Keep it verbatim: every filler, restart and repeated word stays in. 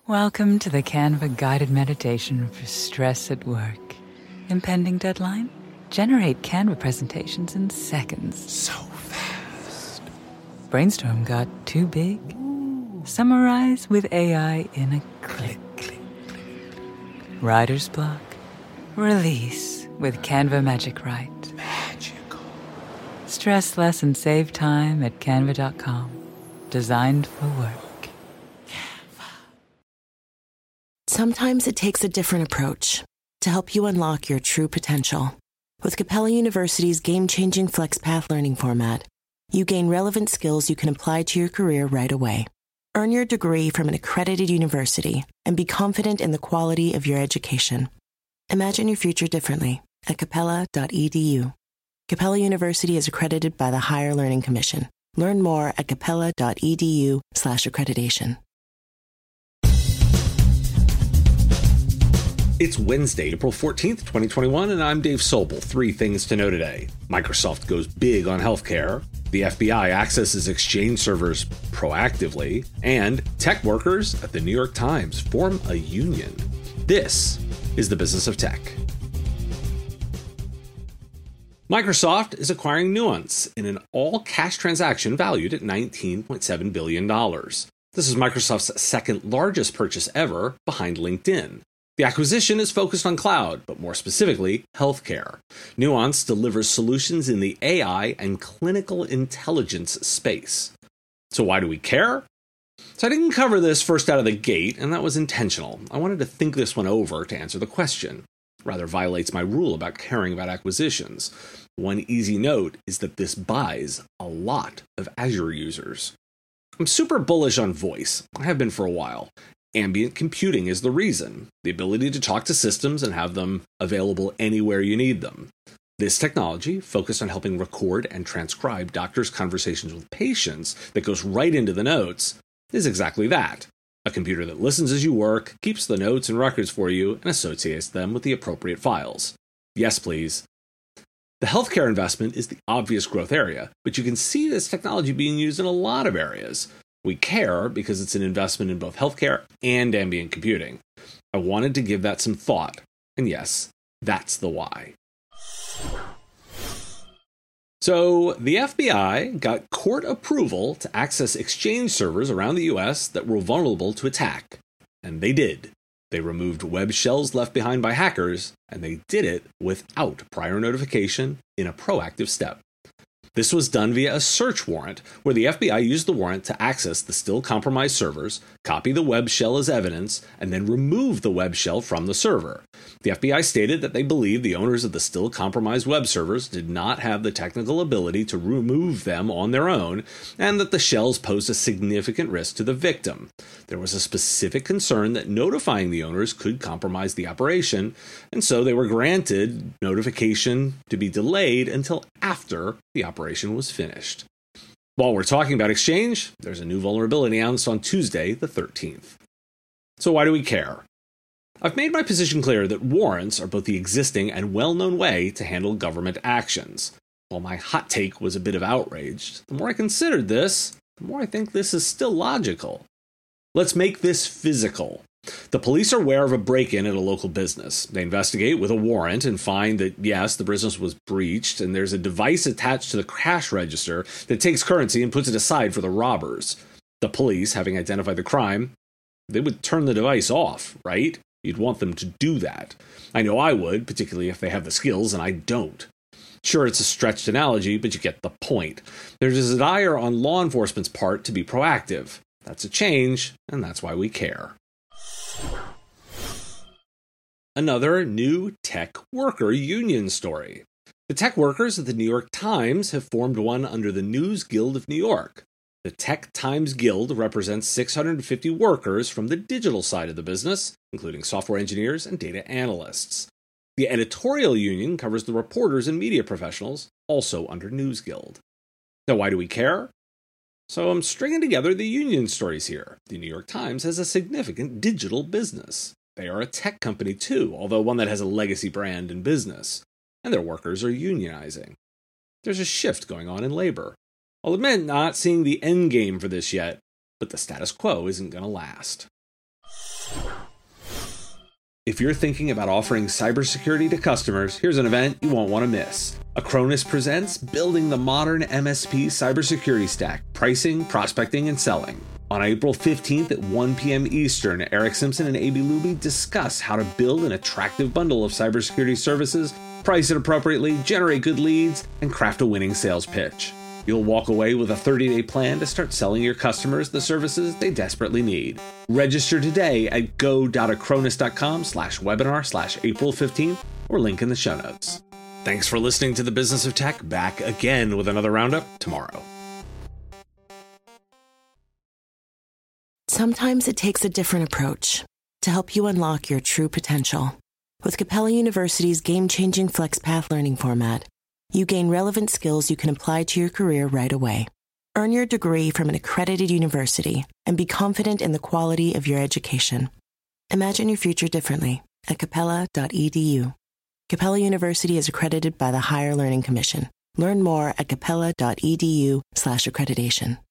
Welcome to the Canva guided meditation for stress at work. Impending deadline? Generate Canva presentations in seconds. So fast. Brainstorm got too big? Ooh. Summarize with A I in a click. click, click. Writer's block? Release with Canva Magic Write. Magical. Stress less and save time at canva dot com. Designed for work. Sometimes it takes a different approach to help you unlock your true potential. With Capella University's game-changing FlexPath learning format, you gain relevant skills you can apply to your career right away. Earn your degree from an accredited university and be confident in the quality of your education. Imagine your future differently at capella dot e d u. Capella University is accredited by the Higher Learning Commission. Learn more at capella dot e d u slash accreditation. It's Wednesday, April fourteenth, twenty twenty-one, and I'm Dave Sobel. Three things to know today. Microsoft goes big on healthcare. The F B I accesses Exchange servers proactively. And tech workers at the New York Times form a union. This is the business of tech. Microsoft is acquiring Nuance in an all-cash transaction valued at nineteen point seven billion dollars. This is Microsoft's second largest purchase ever, behind LinkedIn. The acquisition is focused on cloud, but more specifically, healthcare. Nuance delivers solutions in the A I and clinical intelligence space. So why do we care? So I didn't cover this first out of the gate, and that was intentional. I wanted to think this one over to answer the question. Rather violates my rule about caring about acquisitions. One easy note is that this buys a lot of Azure users. I'm super bullish on voice. I have been for a while. Ambient computing is the reason, the ability to talk to systems and have them available anywhere you need them. This technology, focused on helping record and transcribe doctors' conversations with patients that goes right into the notes, is exactly that. A computer that listens as you work, keeps the notes and records for you, and associates them with the appropriate files. Yes, please. The healthcare investment is the obvious growth area, but you can see this technology being used in a lot of areas. We care because it's an investment in both healthcare and ambient computing. I wanted to give that some thought, and yes, that's the why. So, the F B I got court approval to access Exchange servers around the U S that were vulnerable to attack. And they did. They removed web shells left behind by hackers, and they did it without prior notification in a proactive step. This was done via a search warrant, where the F B I used the warrant to access the still compromised servers, copy the web shell as evidence, and then remove the web shell from the server. The F B I stated that they believed the owners of the still compromised web servers did not have the technical ability to remove them on their own, and that the shells posed a significant risk to the victim. There was a specific concern that notifying the owners could compromise the operation, and so they were granted notification to be delayed until after the operation was finished. While we're talking about Exchange, there's a new vulnerability announced on Tuesday, the thirteenth. So why do we care? I've made my position clear that warrants are both the existing and well-known way to handle government actions. While my hot take was a bit of outrage, the more I considered this, the more I think this is still logical. Let's make this physical. The police are aware of a break-in at a local business. They investigate with a warrant and find that, yes, the business was breached, and there's a device attached to the cash register that takes currency and puts it aside for the robbers. The police, having identified the crime, they would turn the device off, right? You'd want them to do that. I know I would, particularly if they have the skills, and I don't. Sure, it's a stretched analogy, but you get the point. There's a desire on law enforcement's part to be proactive. That's a change, and that's why we care. Another new tech worker union story. The tech workers at the New York Times have formed one under the News Guild of New York. The Tech Times Guild represents six hundred fifty workers from the digital side of the business, including software engineers and data analysts. The editorial union covers the reporters and media professionals, also under News Guild. Now, why do we care? So I'm stringing together the union stories here. The New York Times has a significant digital business. They are a tech company too, although one that has a legacy brand and business. And their workers are unionizing. There's a shift going on in labor. I'll admit not seeing the end game for this yet, but the status quo isn't going to last. If you're thinking about offering cybersecurity to customers, here's an event you won't want to miss. Acronis presents Building the Modern M S P Cybersecurity Stack, Pricing, Prospecting, and Selling. On April fifteenth at one p.m. Eastern, Eric Simpson and A B Luby discuss how to build an attractive bundle of cybersecurity services, price it appropriately, generate good leads, and craft a winning sales pitch. You'll walk away with a thirty-day plan to start selling your customers the services they desperately need. Register today at go.acronis.com slash webinar slash April 15th or link in the show notes. Thanks for listening to The Business of Tech. Back again with another roundup tomorrow. Sometimes it takes a different approach to help you unlock your true potential. With Capella University's game-changing FlexPath learning format, you gain relevant skills you can apply to your career right away. Earn your degree from an accredited university and be confident in the quality of your education. Imagine your future differently at capella dot e d u. Capella University is accredited by the Higher Learning Commission. Learn more at capella dot e d u slash accreditation.